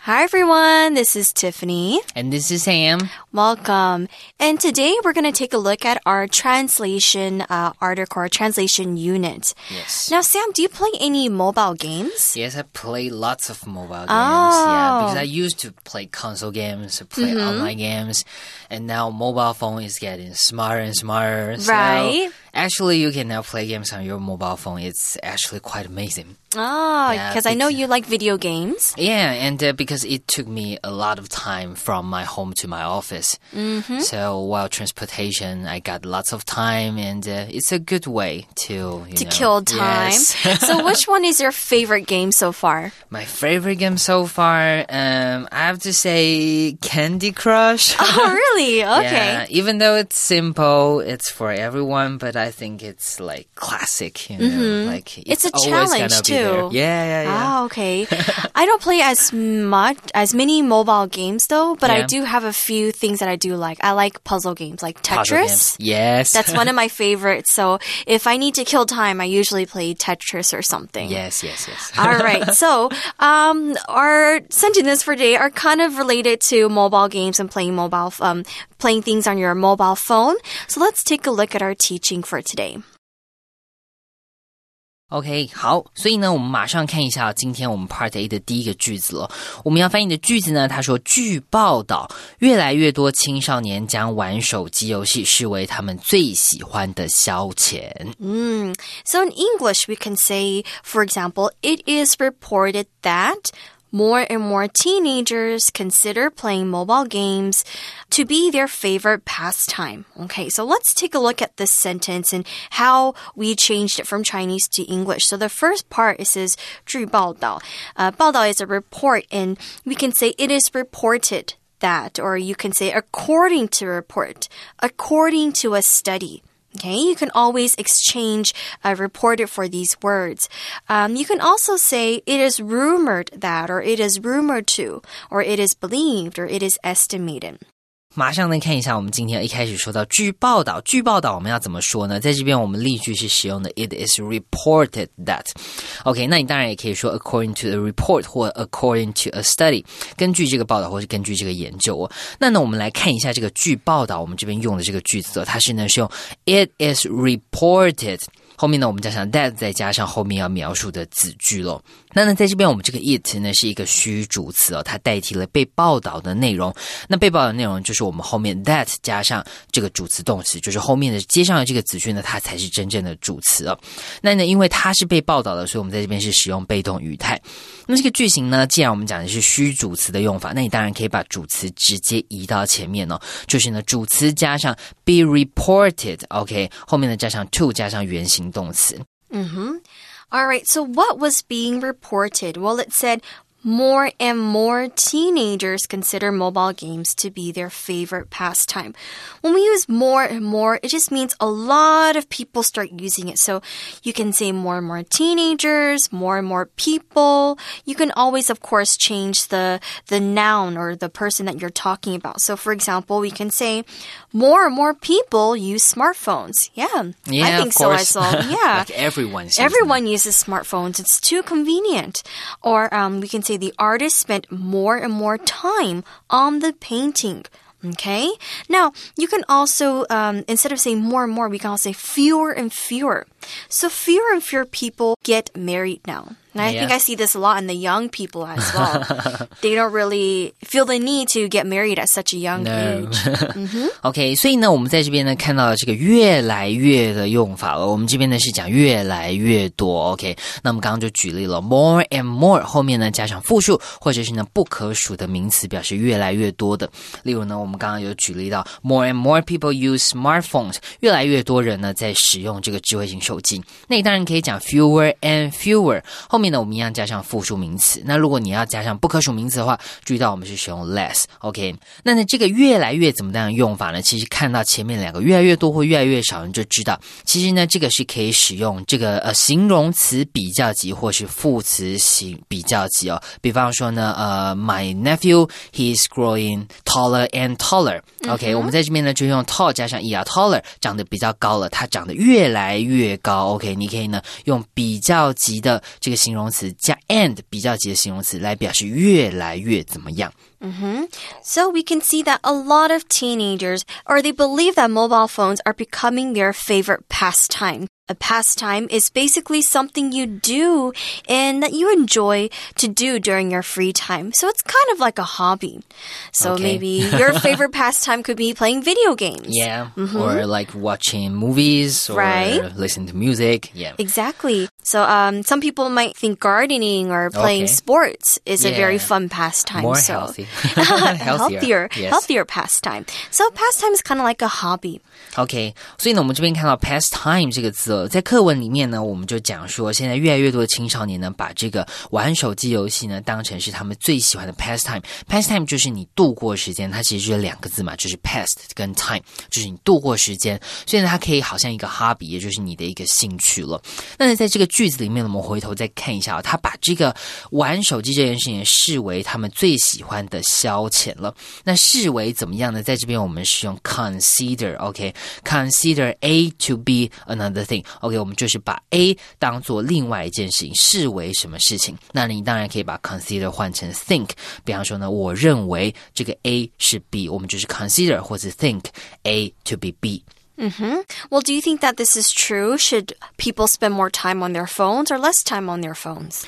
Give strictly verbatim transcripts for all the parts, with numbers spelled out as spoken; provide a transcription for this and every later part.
Hi everyone, this is Tiffany. And this is Sam. Welcome. And today we're going to take a look at our translation uh, article, our translation unit. Yes. Now, Sam, do you play any mobile games? Yes, I play lots of mobile games. Oh. Yeah, because I used to play console games, play mm-hmm. online games, and now mobile phone is getting smarter and smarter. Right. So actually, you can now play games on your mobile phone. It's actually quite amazing. Ah, because yeah, I know you like video games. Yeah, and uh, because it took me a lot of time from my home to my office. Mm-hmm. So while transportation, I got lots of time, and uh, it's a good way to you to know, kill time. Yes. So which one is your favorite game so far? My favorite game so far, um, I have to say Candy Crush. Oh, really? Okay. Yeah, even though it's simple, it's for everyone, but I think it's like classic. You know, mm-hmm. like it's, it's a always challenge gonna too. Be there. Yeah, yeah, yeah. Ah, okay. I don't play as much as many mobile games though, but yeah. I do have a few things that I do like. I like puzzle games, like Tetris. Puzzle games. Yes, that's one of my favorites. So if I need to kill time, I usually play Tetris or something. Yes, yes, yes. All right. So um, our sentences for today are kind of related to mobile games and playing mobile, um, playing things on your mobile phone. So let's take a look at our teaching for today. OK, 好，所以呢，我们马上看一下今天我们 Part A 的第一个句子了。我们要翻译的句子呢，他说，据报道，越来越多青少年将玩手机游戏视为他们最喜欢的消遣。 Mm. So in English, we can say, for example, it is reported that more and more teenagers consider playing mobile games to be their favorite pastime. Okay, so let's take a look at this sentence and how we changed it from Chinese to English. So the first part, it says 据报道. Uh, 报道 is a report, and we can say it is reported that, or you can say according to a report, according to a study. Okay, you can always exchange uh, reported for these words. Um, you can also say it is rumored that, or it is rumored to, or it is believed, or it is estimated. 马上来看一下我们今天一开始说到据报道，据报道我们要怎么说呢？在这边我们例句是使用的 It is reported that. OK, 那你当然也可以说 according to a report 或 according to a study, 根据这个报道或是根据这个研究哦。那呢我们来看一下这个据报道，我们这边用的这个句子哦，它是呢是用 It is reported。后面呢我们加上 that 再加上后面要描述的子句咯。那呢在这边我们这个 it 呢是一个虚主词哦，它代替了被报道的内容。那被报道的内容就是我们后面 that 加上这个主词动词，就是后面的接上的这个子句呢，它才是真正的主词哦。那呢因为它是被报道的，所以我们在这边是使用被动语态。那这个句型呢，既然我们讲的是虚主词的用法，那你当然可以把主词直接移到前面哦，就是呢主词加上 be reported, OK, 后面呢加上 to 加上原形动词。 Mm-hmm. All right, so what was being reported? Well, it said more and more teenagers consider mobile games to be their favorite pastime. When we use more and more, it just means a lot of people start using it. So you can say more and more teenagers, more and more people. You can always, of course, change the, the noun or the person that you're talking about. So, for example, we can say more and more people use smartphones. Yeah, yeah I think of so course. as well. Yeah. Like everyone uses Everyone them. uses smartphones. It's too convenient. Or um, we can say the artist spent more and more time on the painting. Okay? Now, you can also, um, instead of saying more and more, we can also say fewer and fewer. So fewer and fewer people get married now. And I yeah. think I see this a lot in the young people as well. They don't really feel the need to get married at such a young no. age. mm-hmm. OK, 所以呢我们在这边呢看到了这个越来越的用法了。我们这边呢是讲越来越多 OK, 那我们刚刚就举例了 more and more 后面呢加上复数或者是呢不可数的名词表示越来越多的。例如呢我们刚刚有举例到 more and more people use smartphones, 越来越多人呢在使用这个智慧型手机。那你当然可以讲 fewer and fewer, 后面呢我们一样加上复数名词。那如果你要加上不可数名词的话，注意到我们是使用 less OK, 那呢这个越来越怎么样用法呢？其实看到前面两个越来越多或越来越少，你就知道其实呢这个是可以使用这个呃形容词比较级或是副词形比较级哦。比方说呢呃 my nephew he is growing taller and taller OK、嗯、我们在这边呢就用 tall 加上 er taller 长得比较高了，他长得越来越高 OK, 你可以呢用比较级的这个形容容词加 and 比较级的形容词来表示越来越怎么样。 Mm-hmm. So we can see that a lot of teenagers, or they believe that mobile phones are becoming their favorite pastime. A pastime is basically something you do and that you enjoy to do during your free time. So it's kind of like a hobby. So okay. maybe your favorite pastime could be playing video games. Yeah, mm-hmm. or like watching movies or right? listening to music. Yeah, exactly. So um, some people might think gardening or playing okay. sports is yeah. a very fun pastime. More so healthy. healthier. healthier, yes. healthier pastime. So pastime is kind of like a hobby. OK, 所以呢，我们这边看到 pastime 这个字哦，在课文里面呢，我们就讲说，现在越来越多的青少年呢，把这个玩手机游戏呢，当成是他们最喜欢的 pastime。pastime 就是你度过时间，它其实就是两个字嘛，就是 past 跟 time， 就是你度过时间，所以呢，它可以好像一个 hobby， 也就是你的一个兴趣了。那在这个句子里面呢，我们回头再看一下、哦，他把这个玩手机这件事情视为他们最喜欢的消遣了。那视为怎么样呢？在这边我们是用 consider，OK。Consider A to be another thing. OK, 我们就是把 A 当作另外一件事情，视为什么事情？那你当然可以把 consider 换成 think。比方说呢，我认为这个 A 是 B， 我们就是 consider 或者 think A to be B。Mm-hmm. Well, do you think that this is true? Should people spend more time on their phones or less time on their phones?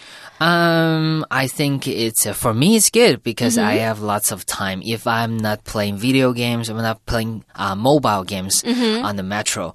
Um, I think it's, uh, for me, it's good because mm-hmm. I have lots of time. If I'm not playing video games, I'm not playing uh, mobile games mm-hmm. on the metro,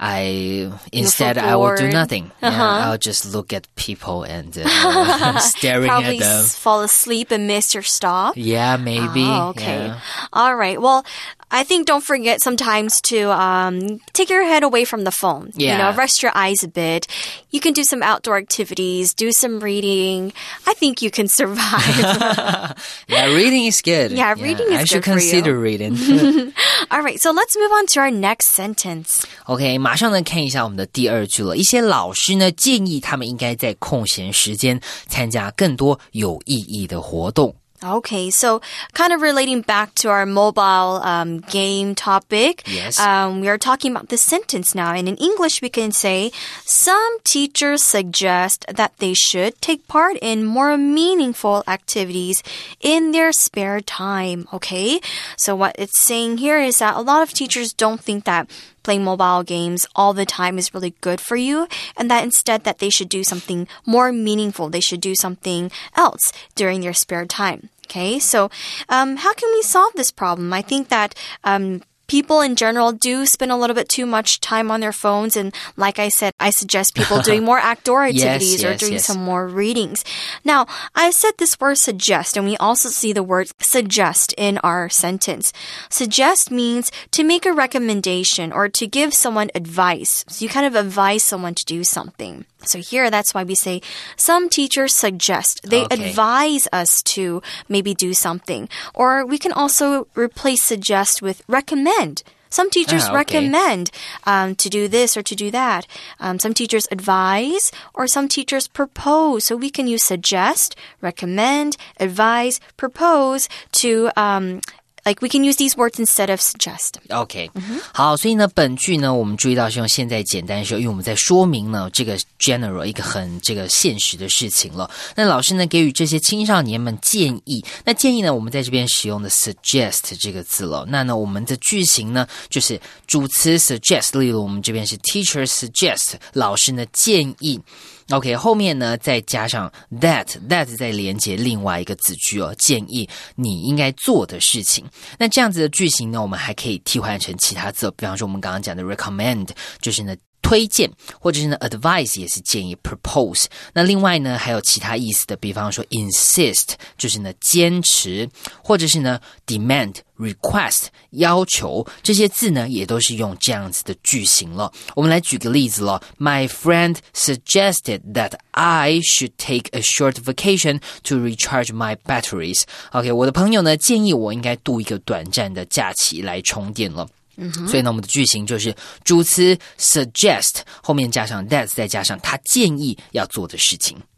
I, instead, I will do nothing. Uh-huh. Yeah, I'll just look at people and uh, staring Probably at them. Probably fall asleep and miss your stop. Yeah, maybe. Oh, okay. Yeah. All right. Well, I think don't forget sometimes to um, take your head away from the phone. Yeah. You know, rest your eyes a bit. You can do some outdoor activities, do some reading. I think you can survive. Yeah, reading is good. Yeah, reading yeah, is I should good consider for you. reading. All right, so let's move on to our next sentence. OK, 马上呢看一下我们的第二句了。一些老师呢建议他们应该在空闲时间参加更多有意义的活动。 Okay, so kind of relating back to our mobile um, game topic. Yes. Um, we are talking about this sentence now. And in English, we can say, some teachers suggest that they should take part in more meaningful activities in their spare time. Okay, so what it's saying here is that a lot of teachers don't think that playing mobile games all the time is really good for you, and that instead that they should do something more meaningful. They should do something else during their spare time. Okay, so um, how can we solve this problem? I think that um, people in general do spend a little bit too much time on their phones. And like I said, I suggest people doing more outdoor activities yes, or yes, doing yes. some more readings. Now, I said this word suggest, and we also see the word suggest in our sentence. Suggest means to make a recommendation or to give someone advice. So you kind of advise someone to do something. So here, that's why we say some teachers suggest. They okay. advise us to maybe do something. Or we can also replace suggest with recommend. Some teachers ah, okay. recommend um, to do this or to do that. Um, some teachers advise or some teachers propose. So we can use suggest, recommend, advise, propose to um Like we can use these words instead of suggest. OK，、mm-hmm. 好，所以呢，本句呢，我们注意到是用现在简单时候，因为我们在说明呢这个 general 一个很这个现实的事情了。那老师呢给予这些青少年们建议，那建议呢，我们在这边使用的 suggest 这个字了。那呢，我们的句型呢就是主词 suggest， 例如我们这边是 teacher suggest， 老师呢建议。OK， 后面呢再加上 that that 再连接另外一个子句哦，建议你应该做的事情。那这样子的句型呢，我们还可以替换成其他字，比方说我们刚刚讲的 recommend， 就是呢推荐，或者是呢 advice 也是建议 propose。那另外呢还有其他意思的，比方说 insist 就是呢坚持，或者是呢 demand。request 要求，这些字呢也都是用这样子的句型了。我们来举个例子了。My friend suggested that I should take a short vacation to recharge my batteries. OK， 我的朋友呢建议我应该度一个短暂的假期来充电了。Mm-hmm. 所以呢，我们的句型就是主词 suggest 后面加上 that， 再加上他建议要做的事情。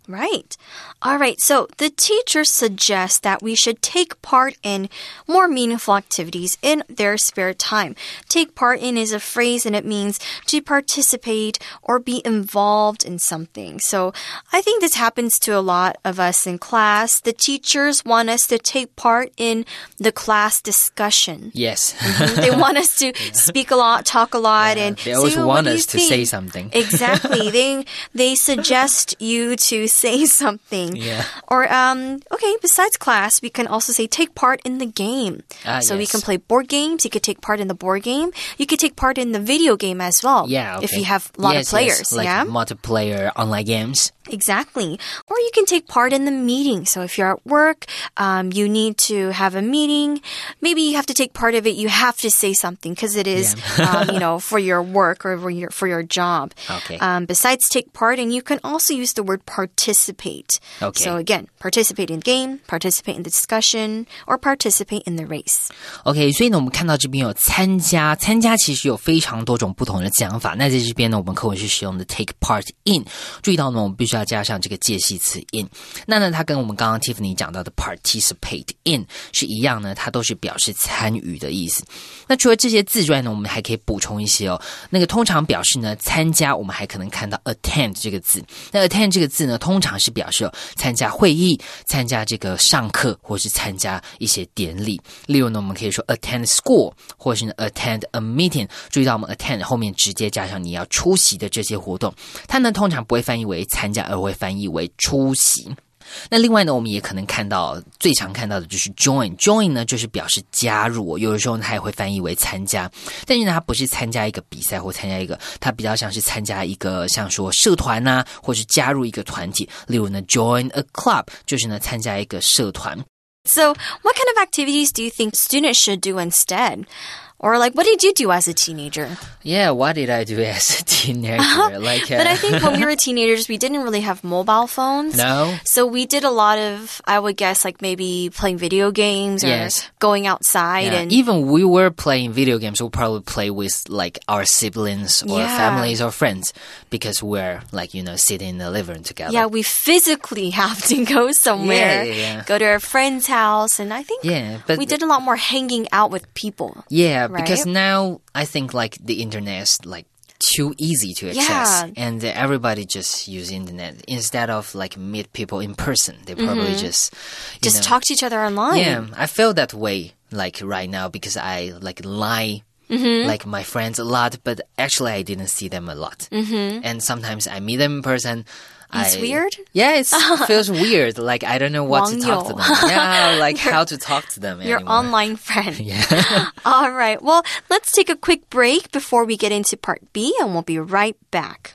Right. All right. So the teacher suggests that we should take part in more meaningful activities in their spare time. Take part in is a phrase and it means to participate or be involved in something. So I think this happens to a lot of us in class. The teachers want us to take part in the class discussion. Yes. Mm-hmm. They want us to yeah. speak a lot, talk a lot, yeah, and they always say, oh, want what us do you to think? say something. Exactly. they they suggest you to say something. Yeah. Or, um, okay, besides class, we can also say take part in the game. Uh, so yes. we can play board games. You could take part in the board game. You could take part in the video game as well. Yeah, okay. If you have a lot yes, of players. Yes, like yeah? multiplayer online games. Exactly. Or you can take part in the meeting. So if you're at work, um, you need to have a meeting. Maybe you have to take part of it. You have to say something because it is, yeah. um, you know, for your work or for your, for your job. Okay. Um, besides take part, and you can also use the word participate. Okay. So again, participate in the game, participate in the discussion, or participate in the race. OK, 所以呢，我们看到这边有参加，参加其实有非常多种不同的讲法。那在这边呢，我们课文是使用的 take part in。注意到呢，我们必须要加上这个介系词 in。那呢，它跟我们刚刚 Tiffany 讲到的 participate in 是一样呢，它都是表示参与的意思。那除了这些字之外呢，我们还可以补充一些哦。那个通常表示呢，参加，我们还可能看到 attend 这个字。那 attend 这个字呢，通常是表示、哦、参加会议、参加这个上课，或是参加一些典礼。例如呢，我们可以说 attend school， 或是呢 attend a meeting。注意到我们 attend 后面直接加上你要出席的这些活动，它呢通常不会翻译为参加，而会翻译为出席。那另外呢，我们也可能看到最常看到的就是 join join 呢就是表示加入，有的时候它也会翻译为参加，但是呢它不是参加一个比赛或参加一个，它比较像是参加一个像说社团啊，或是加入一个团体。例如呢 join a club 就是呢参加一个社团。 So what kind of activities do you think students should do instead? Or like, what did you do as a teenager? Yeah, what did I do as a teenager? Like, uh... But I think when we were teenagers, we didn't really have mobile phones. No? So we did a lot of, I would guess, like maybe playing video games or yes. going outside. Yeah. And even we were playing video games, we'll probably play with like our siblings or yeah. families or friends because we're like, you know, sitting in the living room together. Yeah, we physically have to go somewhere, yeah, yeah, yeah. go to our friend's house. And I think yeah, but we did a lot more hanging out with people. Yeah, right? because now I think like the internet is like too easy to access yeah. and everybody just use internet instead of like meet people in person. They probably mm-hmm. just you just know, talk to each other online. Yeah, I feel that way like right now because I like lie mm-hmm. like my friends a lot, but actually I didn't see them a lot. Mm-hmm. And sometimes I meet them in person. It's I, weird? Yeah, it feels weird. Like, I don't know what to talk to them. Yeah, like how to talk to them Your anymore. online friend. Yeah. All right. Well, let's take a quick break before we get into part B, and we'll be right back.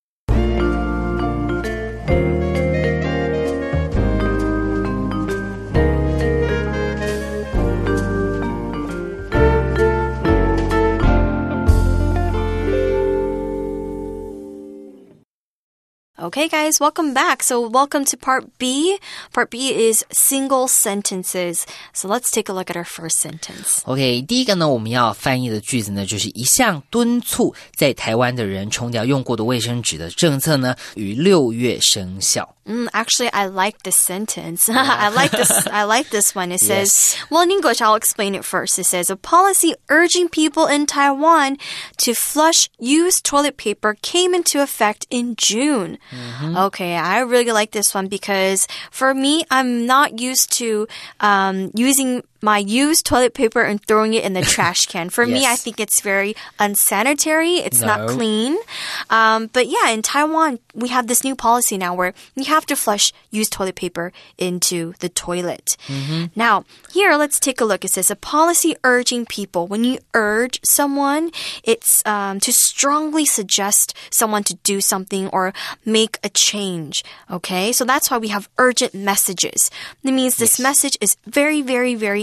Okay, guys, welcome back. So welcome to part B. Part B is single sentences. So let's take a look at our first sentence. OK, 第一个呢，我们要翻译的句子呢，就是一项敦促在台湾的人冲掉用过的卫生纸的政策呢，于六月生效。 Mm, actually, I like this sentence. Yeah. I like this. I like this one. It says, yes. well, in English, I'll explain it first. It says, a policy urging people in Taiwan to flush used toilet paper came into effect in June. Mm-hmm. Okay, I really like this one because for me, I'm not used to um, using my used toilet paper and throwing it in the trash can. For yes. me, I think it's very unsanitary. It's no. not clean. Um, but yeah, in Taiwan, we have this new policy now where you have to flush used toilet paper into the toilet. Mm-hmm. Now, here, let's take a look. It says a policy urging people. When you urge someone, it's um, to strongly suggest someone to do something or make a change. Okay, so that's why we have urgent messages. It means this yes. message is very, very, very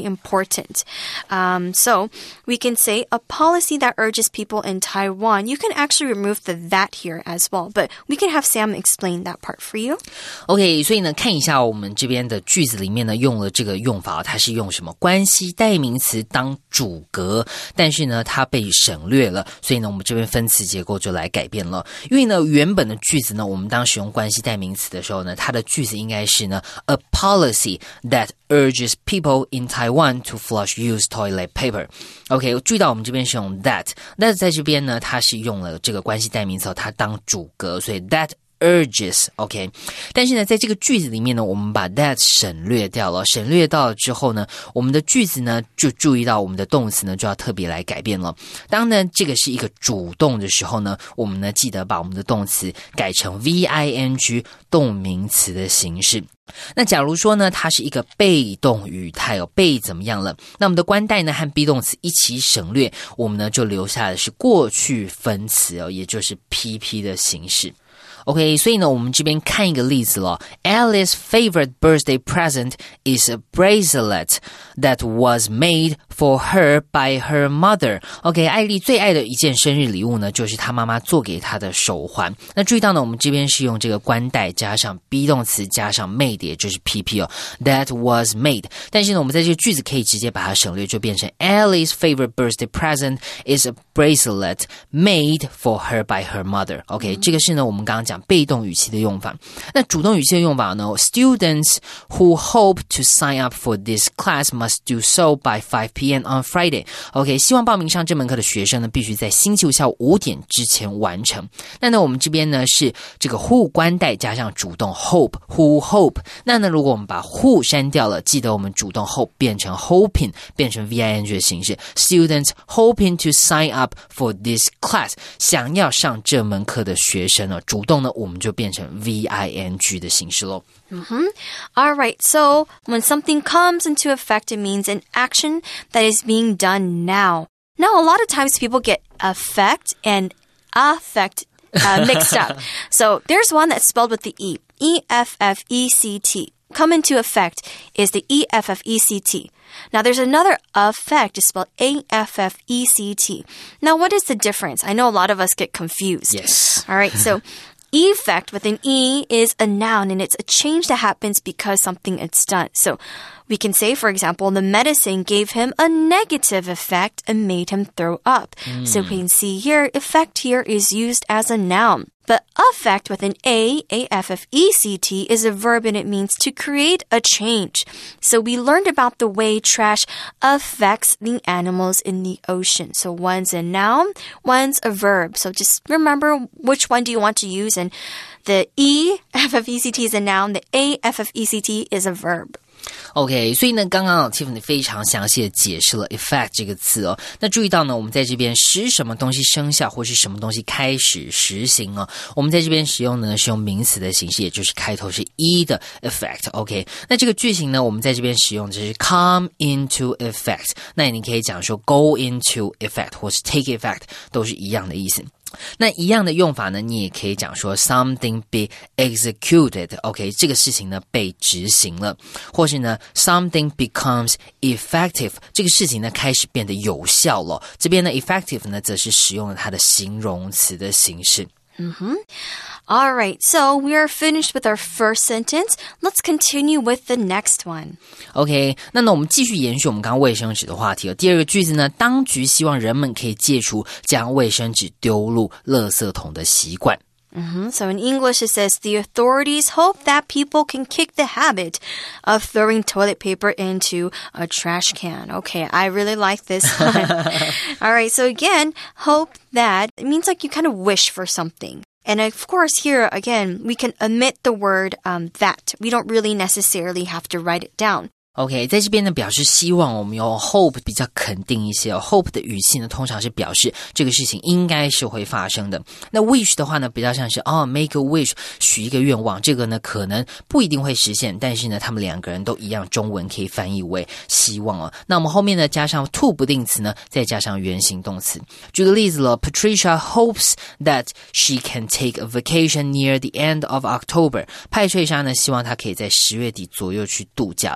important. Um, so we can say a policy that urges people in Taiwan. You can actually remove the that here as well, but we can have Sam explain that part for you. OK, 所以呢，看一下我们这边的句子里面呢，用了这个用法，它是用什么关系代名词当主格，但是呢，它被省略了，所以呢，我们这边分词结构就来改变了。因为呢，原本的句子呢，我们当使用关系代名词的时候呢，它的句子应该是呢 ，a policy that urges people in Taiwan to flush used toilet paper. OK, 注意到我们这边是用 that， 那在这边呢，它是用了这个关系代名词，它当主格，所以 that urges, OK， 但是呢，在这个句子里面呢，我们把 that 省略掉了，省略到了之后呢，我们的句子呢，就注意到我们的动词呢，就要特别来改变了。当呢，这个是一个主动的时候呢，我们呢，记得把我们的动词改成 V I N G 动名词的形式。那假如说呢，它是一个被动语态哦，被怎么样了？那我们的关代呢和 be 动词一起省略，我们呢就留下的是过去分词哦，也就是 P P 的形式。OK， 所以呢，我们这边看一个例子了。Alice's favorite birthday present is a bracelet that was made for her by her mother. OK， 艾丽最爱的一件生日礼物呢，就是她妈妈做给她的手环。那注意到呢，我们这边是用这个关代加上 be 动词加上 made， 也就是 P P 哦。That was made， 但是呢，我们在这个句子可以直接把它省略，就变成 Alice's favorite birthday present is a bracelet made for her by her mother. OK，、嗯、这个是呢，我们刚刚讲被动语气的用法。那主动语气的用法呢 ？Students who hope to sign up for this class must do so by five p m on Friday. OK， 希望报名上这门课的学生呢，必须在星期五下午五点之前完成。那呢，我们这边呢是这个 who 关代加上主动 hope who hope。那呢，如果我们把 who 删掉了，记得我们主动 hope 变成 hoping， 变成 V I N G 的形式。Students hoping to sign up for this class， 想要上这门课的学生呢，主动呢，我们就变成 V I N G 的形式咯。 Mm-hmm. All right, so when something comes into effect, it means an action that is being done now. Now, a lot of times people get affect and affect uh, mixed up. So there's one that's spelled with the E, E F F E C T. Come into effect is the E F F E C T. Now, there's another effect, it's spelled A F F E C T. Now, what is the difference? I know a lot of us get confused. Yes. All right, so effect with an E is a noun, and it's a change that happens because something is done. So we can say, for example, the medicine gave him a negative effect and made him throw up. Mm. So we can see here, effect here is used as a noun. But affect with an A, A F F E C T, is a verb and it means to create a change. So we learned about the way trash affects the animals in the ocean. So one's a noun, one's a verb. So just remember which one do you want to use. And the E F F E C T is a noun, the A F F E C T is a verb. OK， 所以呢，刚刚 Tiffany 非常详细的解释了 effect 这个字哦。那注意到呢，我们在这边使什么东西生效，或是什么东西开始实行哦。我们在这边使用的呢是用名词的形式，也就是开头是 e 的 effect。OK， 那这个句型呢，我们在这边使用的是 come into effect。那你可以讲说 go into effect 或是 take effect， 都是一样的意思。那一样的用法呢，你也可以讲说 something be executed， OK， 这个事情呢被执行了，或是呢 something becomes effective， 这个事情呢开始变得有效了。这边呢 effective 呢则是使用了它的形容词的形式。 Mm-hmm. All right, so we are finished with our first sentence. Let's continue with the next one. OK, 那呢我们继续延续我们刚刚卫生纸的话题了。第二个句子呢，当局希望人们可以戒除将卫生纸丢入垃圾桶的习惯。 Mm-hmm. So in English, it says, the authorities hope that people can kick the habit of throwing toilet paper into a trash can. Okay, I really like this one. All right, so again, hope that, it means like you kind of wish for something. And of course, here, again, we can omit the word um, that. We don't really necessarily have to write it down. OK， 在这边呢表示希望，我们用 hope 比较肯定一些、哦、hope 的语气呢通常是表示这个事情应该是会发生的。那 wish 的话呢比较像是哦 make a wish， 许一个愿望，这个呢可能不一定会实现，但是呢他们两个人都一样，中文可以翻译为希望哦。那我们后面呢加上 to 不定词呢，再加上原形动词。举个例子了 Patricia hopes that she can take a vacation near the end of October。派翠莎呢希望她可以在十月底左右去度假。在这边呢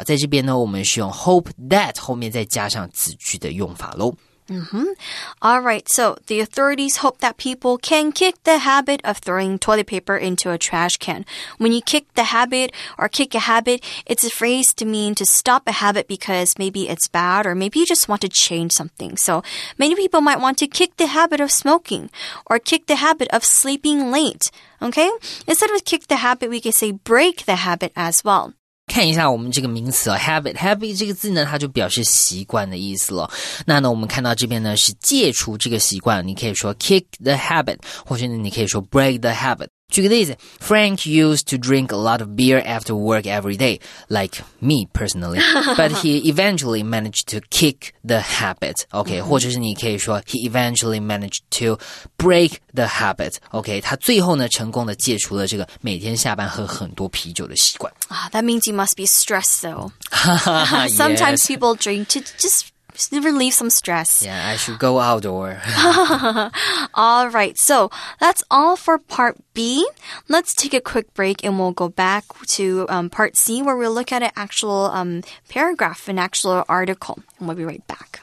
呢，我们是用 hope that 后面再加上子句的用法咯。 Mm-hmm. All right, so the authorities hope that people can kick the habit of throwing toilet paper into a trash can. When you kick the habit or kick a habit, it's a phrase to mean to stop a habit because maybe it's bad or maybe you just want to change something. So many people might want to kick the habit of smoking or kick the habit of sleeping late. Okay? Instead of kick the habit, we can say break the habit as well. 看一下我们这个名词哦 habit habit 这个字呢，它就表示习惯的意思了。那呢，我们看到这边呢是戒除这个习惯，你可以说 kick the habit， 或者呢你可以说 break the habit。举个例子 Frank used to drink a lot of beer after work every day, like me personally, but he eventually managed to kick the habit. OK, 或者是你可以说 he eventually managed to break the habit. OK, 他最后呢成功的戒除了这个每天下班喝很多啤酒的习惯。 Ah, that means you must be stressed though. Sometimes yes. people drink to just...Just relieve some stress. Yeah, I should go outdoor. All right, so that's all for part B. Let's take a quick break and we'll go back to um, part C where we'll look at an actual um, paragraph, an actual article. And we'll be right back.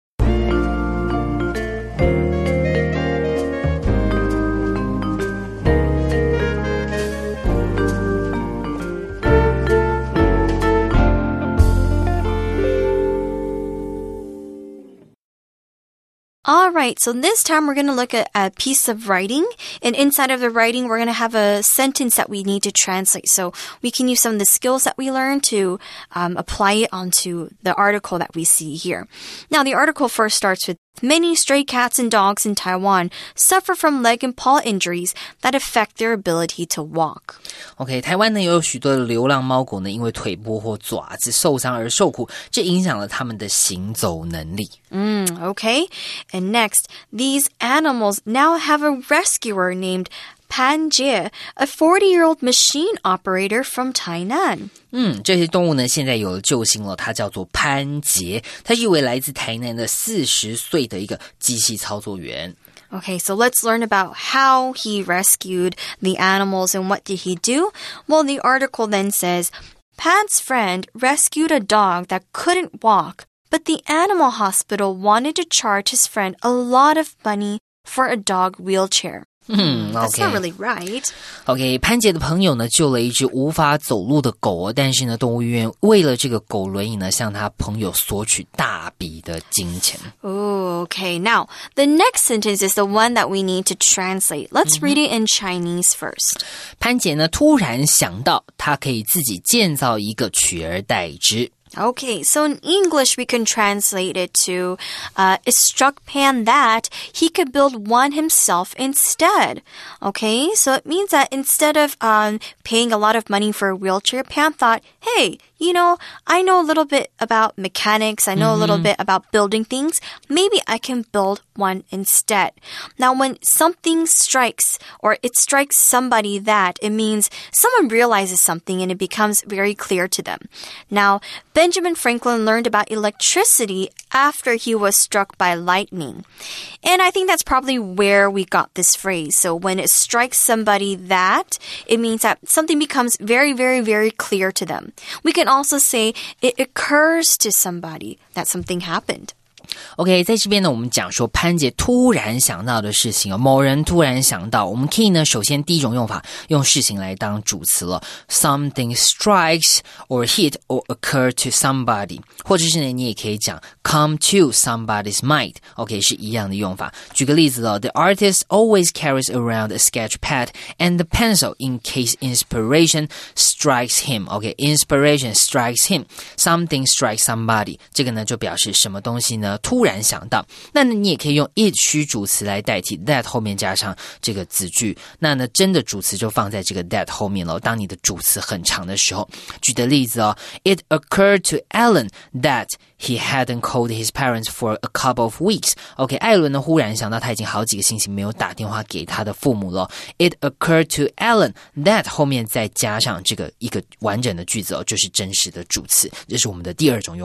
All right, so this time we're going to look at a piece of writing. And inside of the writing, we're going to have a sentence that we need to translate. So we can use some of the skills that we learned to um, apply it onto the article that we see here. Now, the article first starts with Many stray cats and dogs in Taiwan suffer from leg and paw injuries that affect their ability to walk. OK, 台湾呢有许多的流浪猫狗呢，因为腿部或爪子受伤而受苦，这影响了它们的行走能力。 Mm, okay. And next, these animals now have a rescuer named Pan Jie, a forty-year-old machine operator from Tainan. 嗯，这些动物呢，现在有了救星了，它叫做潘杰，他是一位来自台南的四十岁的一个机器操作员。 Okay, so let's learn about how he rescued the animals and what did he do? Well, the article then says, Pan's friend rescued a dog that couldn't walk, but the animal hospital wanted to charge his friend a lot of money for a dog wheelchair. 嗯 That's okay. not really right. OK, 潘姐的朋友呢救了一只无法走路的狗，但是呢动物医院为了这个狗轮椅呢向他朋友索取大笔的金钱。 Oh, okay. Now, the next sentence is the one that we need to translate. Let's read it in Chinese first. 潘姐呢突然想到她可以自己建造一个取而代之。 Okay, so in English, we can translate it to, uh, it struck Pan that he could build one himself instead. Okay, so it means that instead of um, paying a lot of money for a wheelchair, Pan thought, hey, you know, I know a little bit about mechanics. I know mm-hmm. a little bit about building things. Maybe I can build one instead. Now, when something strikes or it strikes somebody that, it means someone realizes something and it becomes very clear to them. Now, Benjamin Franklin learned about electricity after he was struck by lightning. And I think that's probably where we got this phrase. So when it strikes somebody that, it means that something becomes very, very, very clear to them. We can also say it occurs to somebody that something happened. OK, 在这边呢，我们讲说潘姐突然想到的事情哦，某人突然想到，我们可以呢，首先第一种用法用事情来当主词了 ，something strikes or hit or occur to somebody， 或者是呢，你也可以讲 come to somebody's mind，OK， 是一样的用法。举个例子哦 ，The artist always carries around a sketch pad and the pencil in case inspiration strikes him。OK，inspiration strikes him，something strikes somebody， 这个呢就表示什么东西呢？突然想到，那呢你也可以用 it 虚主词来代替 that 后面加上这个子句，那呢真的主词就放在这个 that 后面了。当你的主词很长的时候，举的例子哦 ，It occurred to Alan that he hadn't called his parents for a couple of weeks. OK, 艾伦呢忽然想到他已经好几个星期没有打电话给他的父母了。It occurred to Alan that 后面再加上这个一个完整的句子哦，就是真实的主词，这是我们的第二种用法。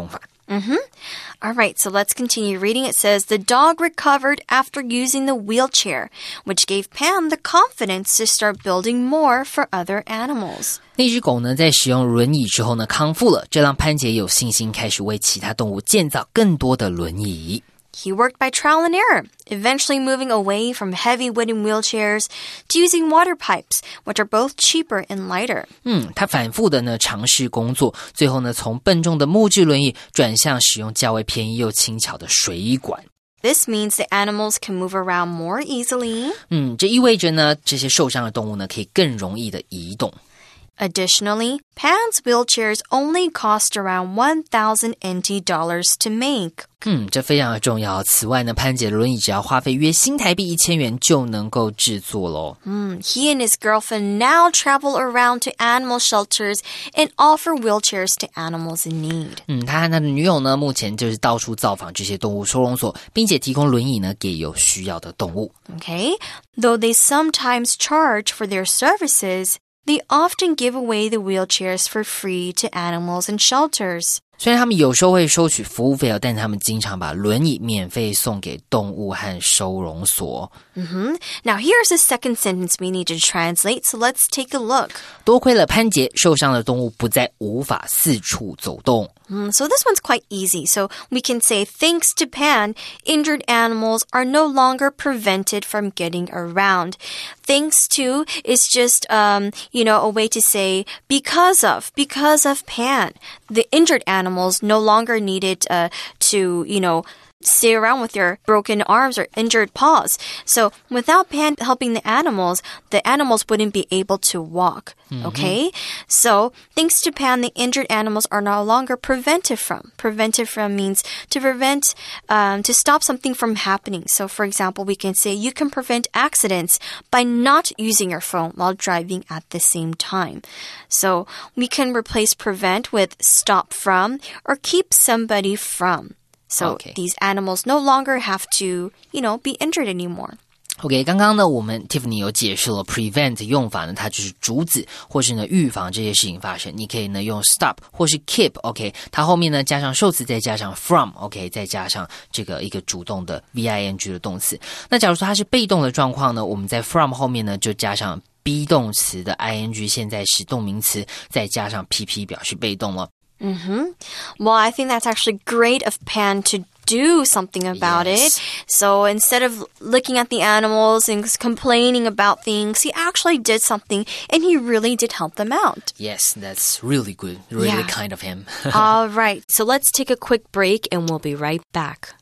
Mm-hmm. All right, so let's continue reading. It says, the dog recovered after using the wheelchair, which gave Pan the confidence to start building more for other animals. 那只狗呢，在使用轮椅之后呢，康复了，这让潘杰有信心开始为其他动物建造更多的轮椅。 He worked by trial and error, eventually moving away from heavy wooden wheelchairs to using water pipes, which are both cheaper and lighter. 嗯，他反复的呢尝试工作，最后呢从笨重的木质轮椅转向使用较为便宜又轻巧的水管。 This means the animals can move around more easily. 嗯，这意味着呢，这些受伤的动物呢可以更容易的移动。 Additionally, Pan's wheelchairs only cost around one thousand N T dollars to make. 嗯，这非常的重要。此外呢，潘姐的轮椅只要花费约新台币一千元就能够制作咯。 Mm, he and his girlfriend now travel around to animal shelters and offer wheelchairs to animals in need. 嗯，他和他的女友呢，目前就是到处造访这些动物收容所，并且提供轮椅呢给有需要的动物。 Okay, though they sometimes charge for their services,They often give away the wheelchairs for free to animals and shelters. 虽然他们有时候会收取服务费，但他们经常把轮椅免费送给动物和收容所。 Mm-hmm. Now here's the second sentence we need to translate, so let's take a look. 多亏了潘杰，受伤的动物不再无法四处走动。 Mm, so this one's quite easy. So we can say, thanks to Pan, injured animals are no longer prevented from getting around. Thanks to is just, um, you know, a way to say because of, because of Pan. The injured animals no longer needed uh, to, you know, stay around with your broken arms or injured paws. So without Pan helping the animals, the animals wouldn't be able to walk. Mm-hmm. Okay? So thanks to Pan, the injured animals are no longer prevented from. Prevented from means to prevent, um, to stop something from happening. So for example, we can say you can prevent accidents by not using your phone while driving at the same time. So we can replace prevent with stop from or keep somebody from.So okay. these animals no longer have to, you know, be injured anymore. OK， 刚刚呢，我们 Tiffany 有解释了 prevent 用法呢，它就是阻止或是呢预防这些事情发生。你可以呢用 stop 或是 keep，OK， 它后面呢加上受词，再加上 from，OK， 再加上这个一个主动的 V-I-N-G 的动词。那假如说它是被动的状况呢，我们在 from 后面呢就加上 be 动词的 ing 现在时动名词，再加上 P P 表示被动了。 Mm-hmm. Well, I think that's actually great of Pan to do something about yes. it. So instead of looking at the animals and complaining about things, he actually did something and he really did help them out. Yes, that's really good. Really yeah. kind of him. All right. So let's take a quick break and we'll be right back.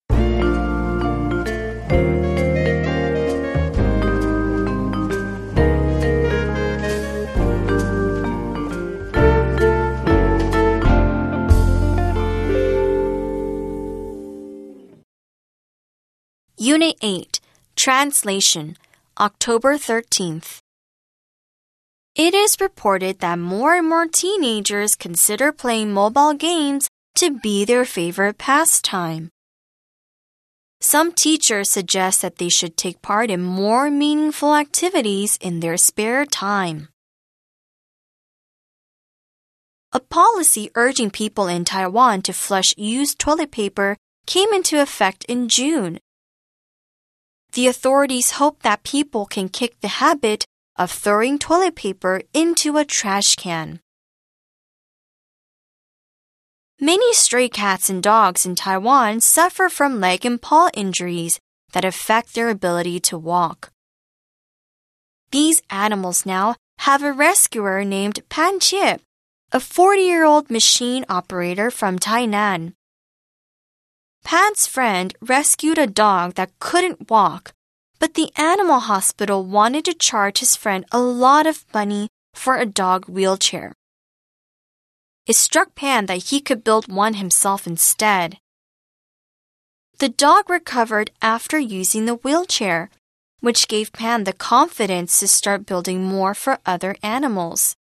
Unit eight, Translation, October thirteenth. It is reported that more and more teenagers consider playing mobile games to be their favorite pastime. Some teachers suggest that they should take part in more meaningful activities in their spare time. A policy urging people in Taiwan to flush used toilet paper came into effect in June.The authorities hope that people can kick the habit of throwing toilet paper into a trash can. Many stray cats and dogs in Taiwan suffer from leg and paw injuries that affect their ability to walk. These animals now have a rescuer named Pan Chie, a forty-year-old machine operator from Tainan.Pan's friend rescued a dog that couldn't walk, but the animal hospital wanted to charge his friend a lot of money for a dog wheelchair. It struck Pan that he could build one himself instead. The dog recovered after using the wheelchair, which gave Pan the confidence to start building more for other animals.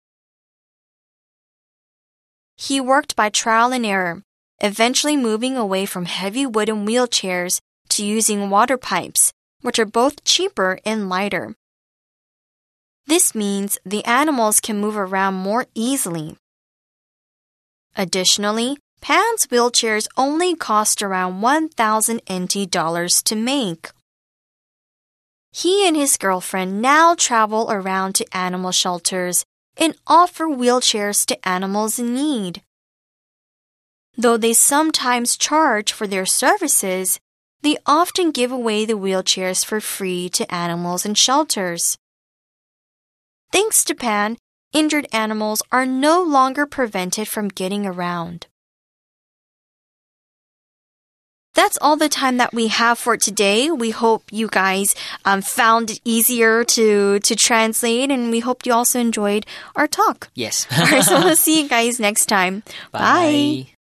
He worked by trial and error.Eventually moving away from heavy wooden wheelchairs to using water pipes, which are both cheaper and lighter. This means the animals can move around more easily. Additionally, Pan's wheelchairs only cost around one thousand N T dollars to make. He and his girlfriend now travel around to animal shelters and offer wheelchairs to animals in need. Though they sometimes charge for their services, they often give away the wheelchairs for free to animals in shelters. Thanks to Pan, injured animals are no longer prevented from getting around. That's all the time that we have for today. We hope you guys um, found it easier to, to translate, and we hope you also enjoyed our talk. Yes. All right, so we'll see you guys next time. Bye. Bye.